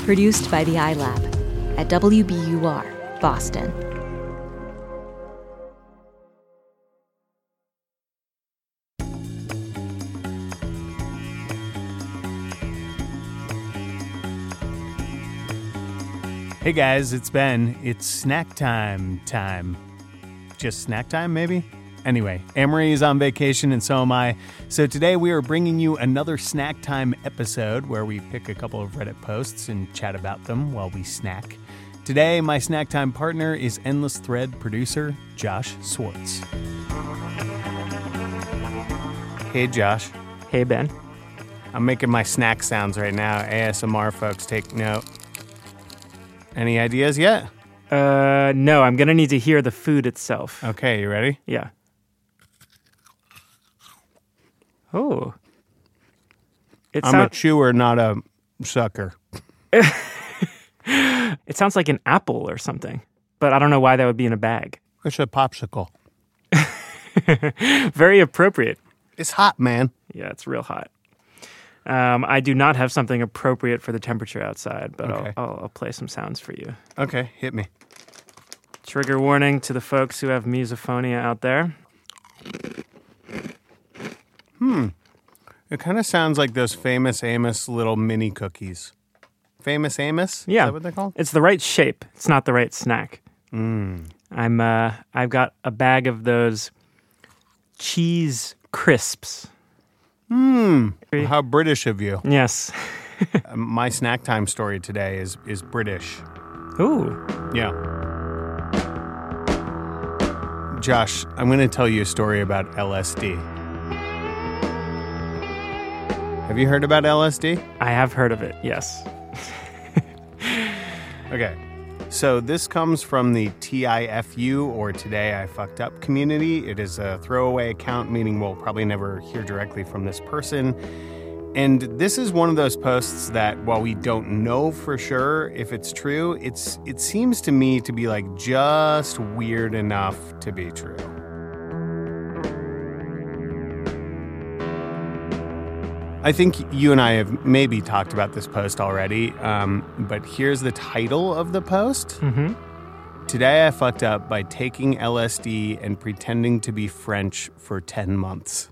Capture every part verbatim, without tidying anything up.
Produced by the iLab at W B U R, Boston. Hey guys, it's Ben. It's snack time time. Just snack time, maybe? Anyway, Amory is on vacation and so am I. So today we are bringing you another snack time episode where we pick a couple of Reddit posts and chat about them while we snack. Today, my snack time partner is Endless Thread producer Josh Swartz. Hey Josh. Hey Ben. I'm making my snack sounds right now. A S M R folks, take note. Any ideas yet? Uh, no, I'm gonna need to hear the food itself. Okay, you ready? Yeah. Oh. It I'm sound- a chewer, not a sucker. It sounds like an apple or something, but I don't know why that would be in a bag. It's a popsicle. Very appropriate. It's hot, man. Yeah, it's real hot. Um, I do not have something appropriate for the temperature outside, but Okay. I'll, I'll, I'll play some sounds for you. Okay, hit me. Trigger warning to the folks who have misophonia out there. Hmm. It kind of sounds like those Famous Amos little mini cookies. Famous Amos? Yeah. Is that what they're called? It's the right shape. It's not the right snack. Mm. I'm, uh, I've got a bag of those cheese crisps. Hmm. How British of you. Yes. Uh, My snack time story today is, is British. Ooh. Yeah. Josh, I'm going to tell you a story about L S D. Have you heard about L S D? I have heard of it, yes. Okay. So this comes from the T I F U, or Today I Fucked Up community. It is a throwaway account, meaning we'll probably never hear directly from this person. And this is one of those posts that, while we don't know for sure if it's true, it's it seems to me to be like just weird enough to be true. I think you and I have maybe talked about this post already, um, but here's the title of the post. Mm-hmm. Today I fucked up by taking L S D and pretending to be French for ten months.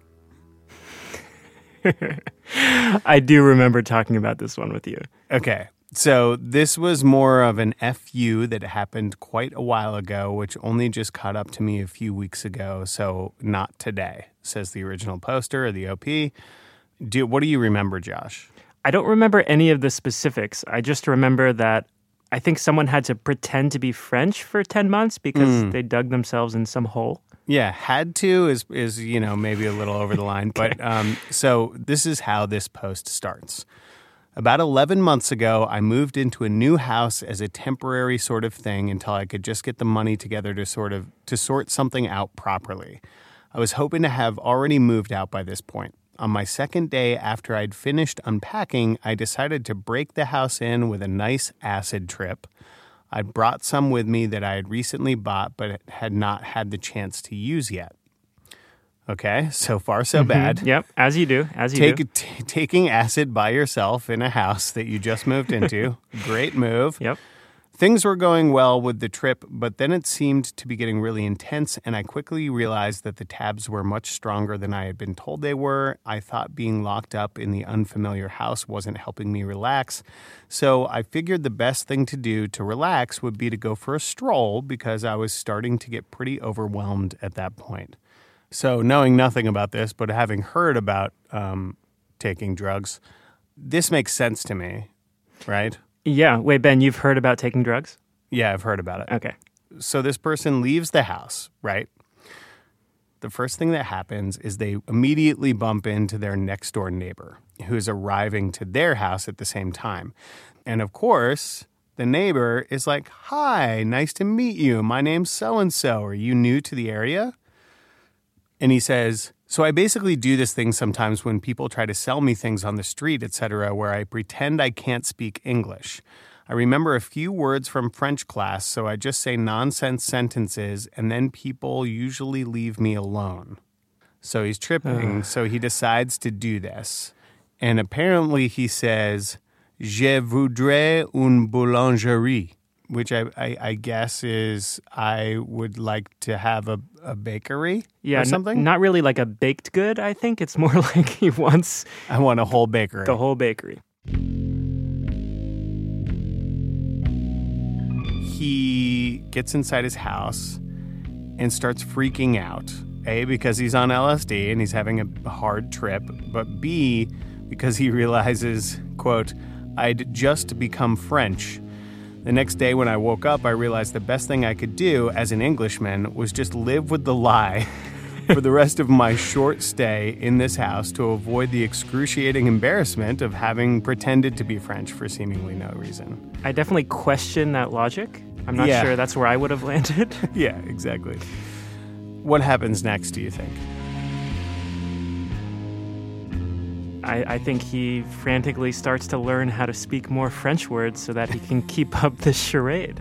I do remember talking about this one with you. Okay, so this was more of an F U that happened quite a while ago, which only just caught up to me a few weeks ago, so not today, says the original poster or the O P. Do, what do you remember, Josh? I don't remember any of the specifics. I just remember that I think someone had to pretend to be French for ten months because mm. they dug themselves in some hole. Yeah, had to is, is you know, maybe a little over the line. Okay. But um, so this is how this post starts. About eleven months ago, I moved into a new house as a temporary sort of thing until I could just get the money together to sort of to sort something out properly. I was hoping to have already moved out by this point. On my second day after I'd finished unpacking, I decided to break the house in with a nice acid trip. I'd brought some with me that I had recently bought but had not had the chance to use yet. Okay, so far so mm-hmm. bad. Yep, as you do, as you Take, do. T- taking acid by yourself in a house that you just moved into. Great move. Yep. Things were going well with the trip, but then it seemed to be getting really intense, and I quickly realized that the tabs were much stronger than I had been told they were. I thought being locked up in the unfamiliar house wasn't helping me relax, so I figured the best thing to do to relax would be to go for a stroll because I was starting to get pretty overwhelmed at that point. So knowing nothing about this, but having heard about um, taking drugs, this makes sense to me, right? Yeah. Wait, Ben, you've heard about taking drugs? Yeah, I've heard about it. Okay. So this person leaves the house, right? The first thing that happens is they immediately bump into their next door neighbor who's arriving to their house at the same time. And of course, the neighbor is like, "Hi, nice to meet you. My name's so-and-so. Are you new to the area?" And he says, "So I basically do this thing sometimes when people try to sell me things on the street, et cetera, where I pretend I can't speak English. I remember a few words from French class, so I just say nonsense sentences, and then people usually leave me alone." So he's tripping, so he decides to do this. And apparently he says, Je voudrais une boulangerie, which I, I, I guess is I would like to have a, a bakery Yeah, or n- something. not really like a baked good, I think. It's more like he wants I want a whole bakery. the whole bakery. He gets inside his house and starts freaking out. A, because he's on L S D and he's having a hard trip, but B, because he realizes, quote, I'd just become French. The next day when I woke up, I realized the best thing I could do as an Englishman was just live with the lie for the rest of my short stay in this house to avoid the excruciating embarrassment of having pretended to be French for seemingly no reason. I definitely question that logic. I'm not Yeah. sure that's where I would have landed. Yeah, exactly. What happens next, do you think? I, I think he frantically starts to learn how to speak more French words so that he can keep up this charade.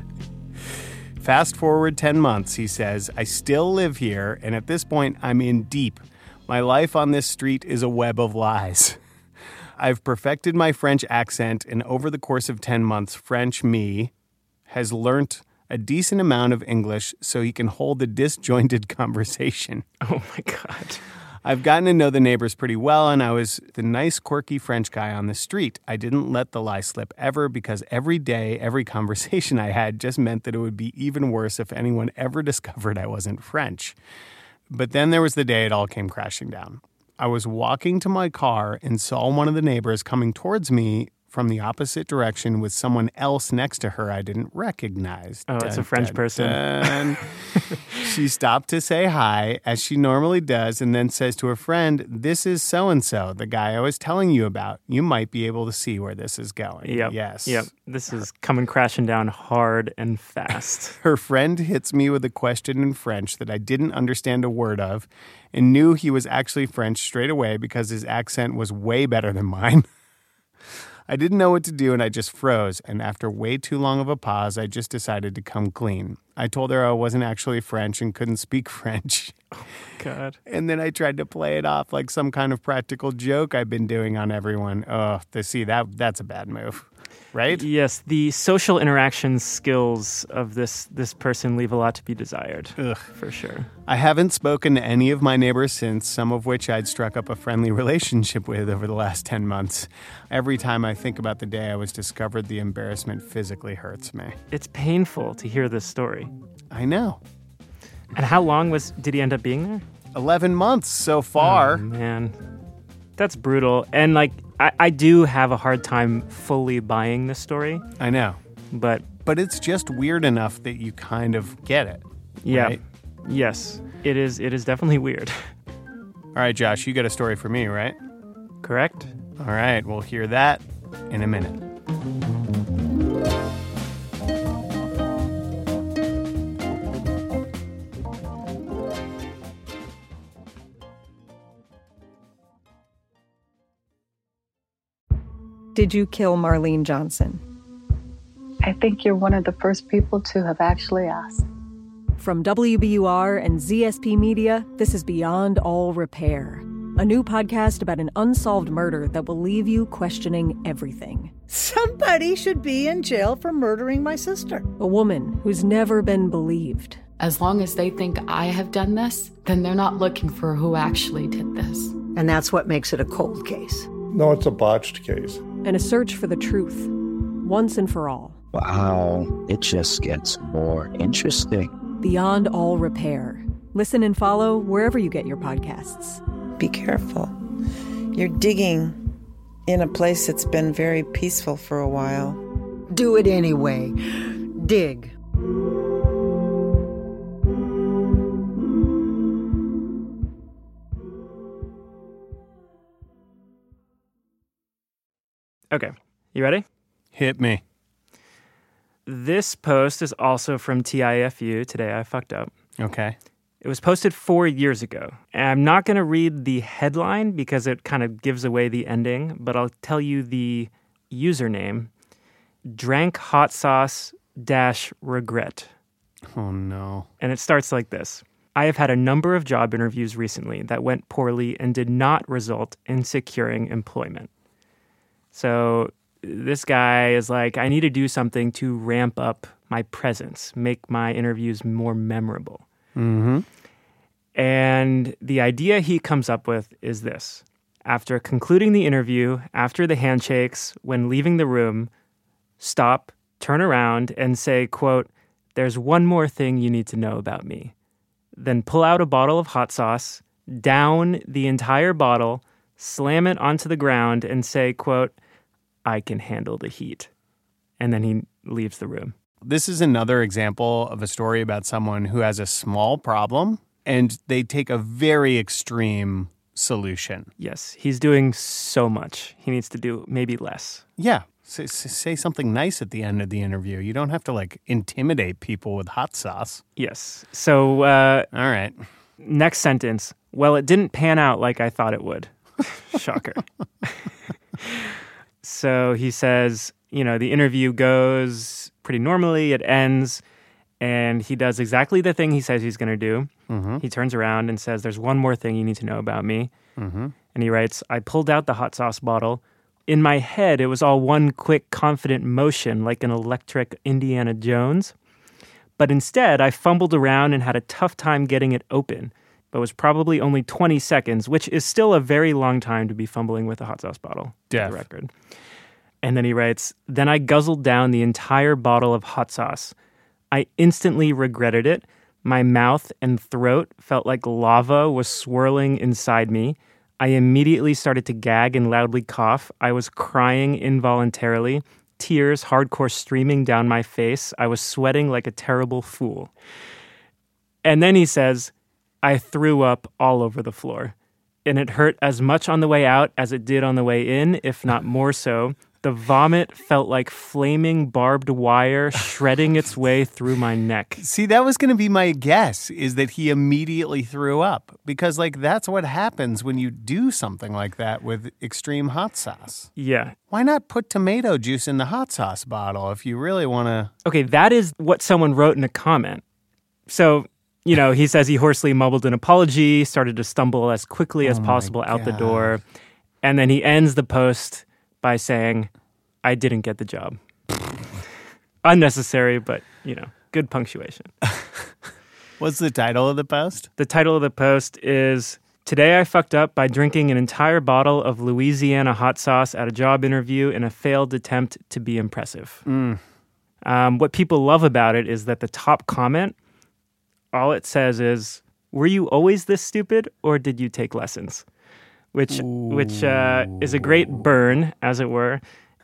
Fast forward ten months, he says, I still live here, and at this point, I'm in deep. My life on this street is a web of lies. I've perfected my French accent, and over the course of ten months, French me has learnt a decent amount of English so he can hold a disjointed conversation. Oh my God. I've gotten to know the neighbors pretty well, and I was the nice, quirky French guy on the street. I didn't let the lie slip ever because every day, every conversation I had just meant that it would be even worse if anyone ever discovered I wasn't French. But then there was the day it all came crashing down. I was walking to my car and saw one of the neighbors coming towards me from the opposite direction with someone else next to her I didn't recognize. Oh, it's a French person. dun. She stopped to say hi, as she normally does, and then says to her friend, this is so-and-so, the guy I was telling you about. You might be able to see where this is going. Yep. Yes. Yep. This is coming crashing down hard and fast. Her friend hits me with a question in French that I didn't understand a word of and knew he was actually French straight away because his accent was way better than mine. I didn't know what to do and I just froze. And after way too long of a pause, I just decided to come clean. I told her I wasn't actually French and couldn't speak French. God. And then I tried to play it off like some kind of practical joke I've been doing on everyone. Oh, to see that that's a bad move, right? Yes, the social interaction skills of this this person leave a lot to be desired. Ugh. For sure. I haven't spoken to any of my neighbors since, some of which I'd struck up a friendly relationship with over the last ten months. Every time I think about the day I was discovered, the embarrassment physically hurts me. It's painful to hear this story. I know. And how long was did he end up being there? eleven months so far. Oh, man. That's brutal. And like I, I do have a hard time fully buying this story, I know. but But it's just weird enough that you kind of get it. yeah. Right? Yes. It is it is definitely weird. All right, Josh, you got a story for me, right? Correct? All right, we'll hear that in a minute. Did you kill Marlene Johnson? I think you're one of the first people to have actually asked. From W B U R and Z S P Media, this is Beyond All Repair, a new podcast about an unsolved murder that will leave you questioning everything. Somebody should be in jail for murdering my sister. A woman who's never been believed. As long as they think I have done this, then they're not looking for who actually did this. And that's what makes it a cold case. No, it's a botched case. And a search for the truth, once and for all. Wow, it just gets more interesting. Beyond All Repair. Listen and follow wherever you get your podcasts. Be careful. You're digging in a place that's been very peaceful for a while. Do it anyway. Dig. Okay. You ready? Hit me. This post is also from T I F U. Today I fucked up. Okay. It was posted four years ago. And I'm not going to read the headline because it kind of gives away the ending, but I'll tell you the username. Drank hot sauce dash regret. Oh, no. And it starts like this. I have had a number of job interviews recently that went poorly and did not result in securing employment. So this guy is like, I need to do something to ramp up my presence, make my interviews more memorable. Mm-hmm. And the idea he comes up with is this. After concluding the interview, after the handshakes, when leaving the room, stop, turn around, and say, quote, "There's one more thing you need to know about me." Then pull out a bottle of hot sauce, down the entire bottle, slam it onto the ground, and say, quote, "I can handle the heat." And then he leaves the room. This is another example of a story about someone who has a small problem and they take a very extreme solution. Yes, he's doing so much. He needs to do maybe less. Yeah. Say, say something nice at the end of the interview. You don't have to, like, intimidate people with hot sauce. Yes. So, uh, all right. Next sentence. Well, it didn't pan out like I thought it would. Shocker. So he says, you know, the interview goes pretty normally. It ends, and he does exactly the thing he says he's going to do. Mm-hmm. He turns around and says, "There's one more thing you need to know about me." Mm-hmm. And he writes, "I pulled out the hot sauce bottle. In my head, it was all one quick, confident motion like an electric Indiana Jones. But instead, I fumbled around and had a tough time getting it open. But it was probably only twenty seconds, which is still a very long time to be fumbling with a hot sauce bottle." Def. For the record. And then he writes, "Then I guzzled down the entire bottle of hot sauce. I instantly regretted it. My mouth and throat felt like lava was swirling inside me. I immediately started to gag and loudly cough. I was crying involuntarily, tears hardcore streaming down my face. I was sweating like a terrible fool." And then he says, "I threw up all over the floor. And it hurt as much on the way out as it did on the way in, if not more so. The vomit felt like flaming barbed wire shredding its way through my neck." See, that was going to be my guess, is that he immediately threw up. Because, like, that's what happens when you do something like that with extreme hot sauce. Yeah. Why not put tomato juice in the hot sauce bottle if you really want to... Okay, that is what someone wrote in a comment. So, you know, he says he hoarsely mumbled an apology, started to stumble as quickly as Oh my possible out the God. door. And then he ends the post by saying, "I didn't get the job." Unnecessary, but, you know, good punctuation. What's the title of the post? The title of the post is, "Today I fucked up by drinking an entire bottle of Louisiana hot sauce at a job interview in a failed attempt to be impressive." Mm. Um, what people love about it is that the top comment, all it says is, "Were you always this stupid, or did you take lessons?" Which, Ooh. which uh, is a great burn, as it were.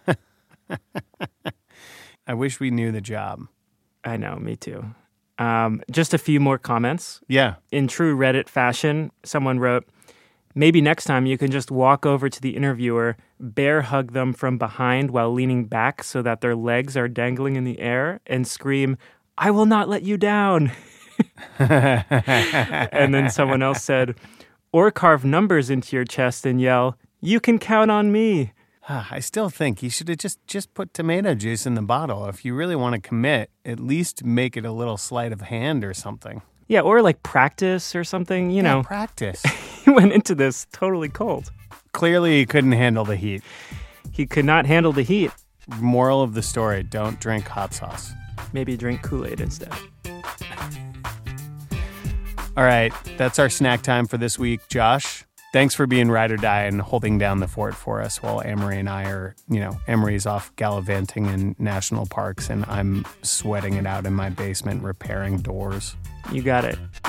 I wish we knew the job. I know, me too. Um, just a few more comments. Yeah. In true Reddit fashion, someone wrote, "Maybe next time you can just walk over to the interviewer, bear hug them from behind while leaning back so that their legs are dangling in the air, and scream, 'I will not let you down.'" And then someone else said, "Or carve numbers into your chest and yell, 'You can count on me.'" I still think you should have just, just put tomato juice in the bottle. If you really want to commit, at least make it a little sleight of hand or something. Yeah, or like practice or something, you Yeah, know. practice. He went into this totally cold. Clearly he couldn't handle the heat. He could not handle the heat. Moral of the story, don't drink hot sauce. Maybe drink Kool-Aid instead. All right, that's our snack time for this week. Josh, thanks for being ride or die and holding down the fort for us while Amory and I are, you know, Amory's off gallivanting in national parks and I'm sweating it out in my basement repairing doors. You got it.